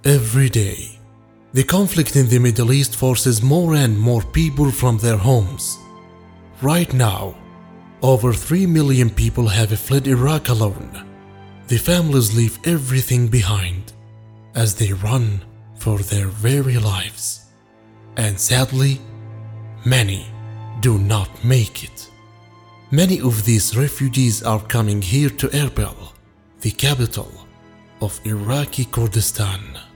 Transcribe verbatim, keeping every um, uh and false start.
Every day, the conflict in the Middle East forces more and more people from their homes. Right now, over three million people have fled Iraq alone. The families leave everything behind as they run for their very lives. And sadly, many do not make it. Many of these refugees are coming here to Erbil, the capital of Iraqi Kurdistan.